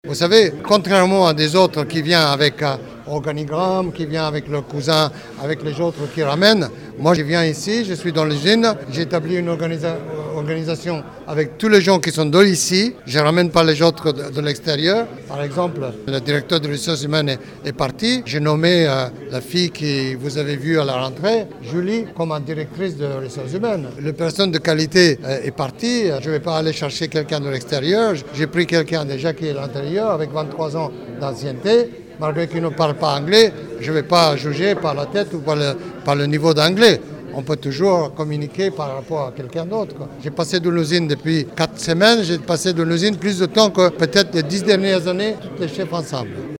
Vous savez, contrairement à des autres qui viennent avec un organigramme, qui viennent avec leurs cousins, avec les autres qui ramènent, moi je viens ici, je suis dans l'usine, j'ai établi une organisation avec tous les gens qui sont d'ici, je ne ramène pas les autres de l'extérieur. Par exemple, le directeur des ressources humaines est parti, j'ai nommé la fille que vous avez vue à la rentrée, Julie, comme directrice des ressources humaines. La personne de qualité est partie, je ne vais pas aller chercher quelqu'un de l'extérieur, j'ai pris quelqu'un déjà qui est à l'intérieur avec 23 ans d'ancienneté. Malgré qu'il ne parle pas anglais, je ne vais pas juger par la tête ou par le niveau d'anglais. On peut toujours communiquer par rapport à quelqu'un d'autre. J'ai passé de l'usine depuis 4 semaines, j'ai passé de l'usine plus de temps que peut-être les 10 dernières années, tous les chefs ensemble.